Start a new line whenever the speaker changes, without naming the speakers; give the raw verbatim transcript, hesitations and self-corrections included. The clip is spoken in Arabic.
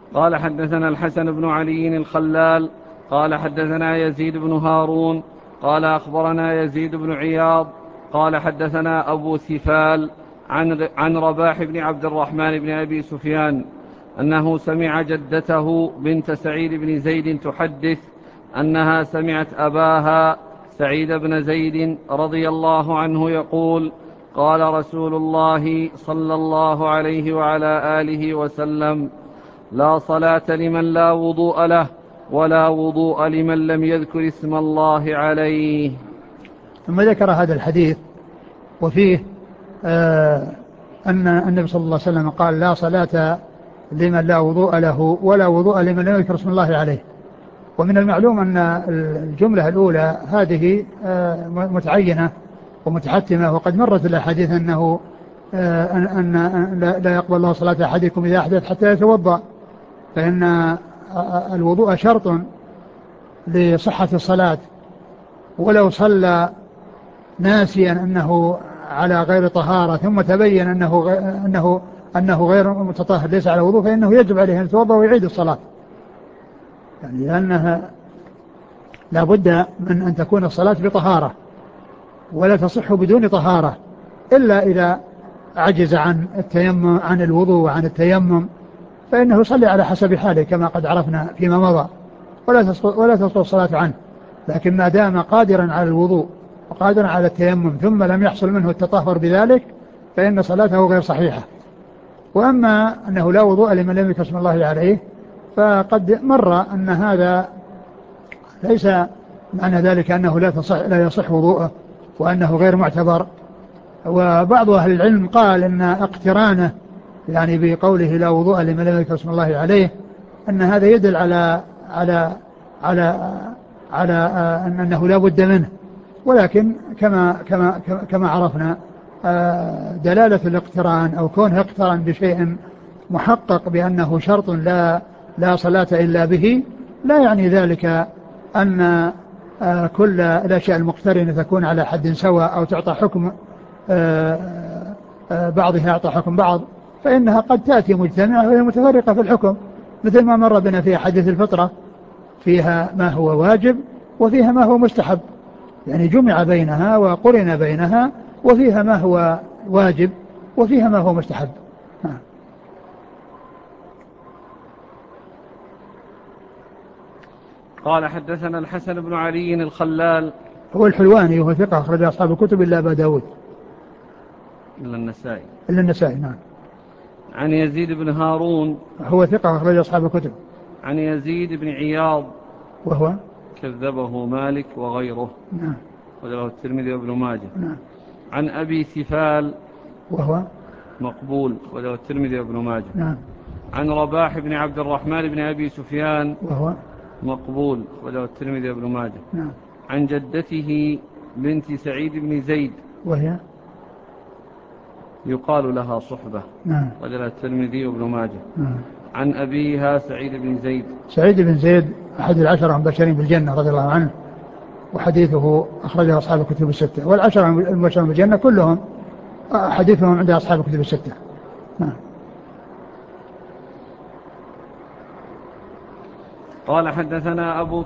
قال حدثنا الحسن بن علي الخلال قال حدثنا يزيد بن هارون قال أخبرنا يزيد بن عياض قال حدثنا أبو ثفال عن, عن رباح بن عبد الرحمن بن أبي سفيان أنه سمع جدته بنت سعيد بن زيد تحدث أنها سمعت أباها سعيد بن زيد رضي الله عنه يقول قال رسول الله صلى الله عليه وعلى آله وسلم لا صلاة لمن لا وضوء له ولا وضوء لمن لم يذكر اسم الله عليه.
ثم ذكر هذا الحديث وفيه آه أن النبي صلى الله عليه وسلم قال لا صلاة لمن لا وضوء له ولا وضوء لمن لم يذكر اسم الله عليه. ومن المعلوم أن الجملة الأولى هذه آه متعينة ومتحتمة، وقد مرت الأحاديث أنه آه أن, أن لا يقبل الله صلاة أحدكم إذا أحدث حتى يتوضأ، فإن الوضوء شرط لصحة الصلاة، ولو صلى ناسيا أنه على غير طهارة ثم تبين أنه, أنه, أنه غير متطهر ليس على وضوء فإنه يجب عليه أن يتوضأ ويعيد الصلاة، يعني لأنها لا بد من أن تكون الصلاة بطهارة، ولا تصح بدون طهارة إلا إذا عجز عن التيمم عن الوضوء وعن التيمم فإنه يصلي على حسب حاله كما قد عرفنا فيما مضى، ولا تسقط ولا تسقط الصلاة عنه. لكن ما دام قادرا على الوضوء وقادرا على التيمم ثم لم يحصل منه التطهر بذلك فإن صلاته غير صحيحة. وأما أنه لا وضوء لمن لم يذكر اسم الله عليه فقد مر أن هذا ليس معنى ذلك أنه لا تصح لا يصح وضوءه وأنه غير معتبر. وبعض أهل العلم قال أن اقترانه يعني بقوله لا وضوء لمن لم يذكر اسم الله عليه أن هذا يدل على على على على أن أنه لا بد منه، ولكن كما كما كما عرفنا دلالة الاقتران أو كونه اقترن بشيء محقق بأنه شرط لا لا صلاة إلا به لا يعني ذلك أن كل الأشياء المقترنة تكون على حد سواء أو تعطى حكم بعضها أعطى حكم بعض، فإنها قد تأتي مجتمعة وهي متفرقة في الحكم، مثل ما مر بنا في حديث الفطرة فيها ما هو واجب وفيها ما هو مستحب، يعني جمع بينها وقرن بينها وفيها ما هو واجب وفيها ما هو مستحب.
قال حدثنا الحسن بن علي الخلال
هو الحلواني وهو ثقة أخرج أصحاب الكتب إلا أبا داود
إلا النسائي
إلا النسائي نعم.
عن يزيد بن هارون
هو ثقة أخرج أصحاب الكتب.
عن يزيد بن عياض
وهو
كذبه مالك وغيره
نعم
وله الترمذي وابن ماجه.
نعم.
عن أبي ثفال
وهو
مقبول وله الترمذي وابن ماجه.
نعم.
عن رباح بن عبد الرحمن بن أبي سفيان
وهو
مقبول وله الترمذي وابن ماجه.
نعم.
عن جدته بنت سعيد بن زيد
وهي
يقال لها صحبة
نعم.
وله الترمذي وابن ماجه.
نعم.
عن أبيها سعيد بن زيد
سعيد بن زيد أحد العشرة المبشرين بالجنة رضي الله عنه، وحديثه أخرجه أصحاب الكتب الستة، والعشرة المبشرين بالجنة كلهم حديثهم عند أصحاب الكتب الستة. نعم.
قال حدثنا أبو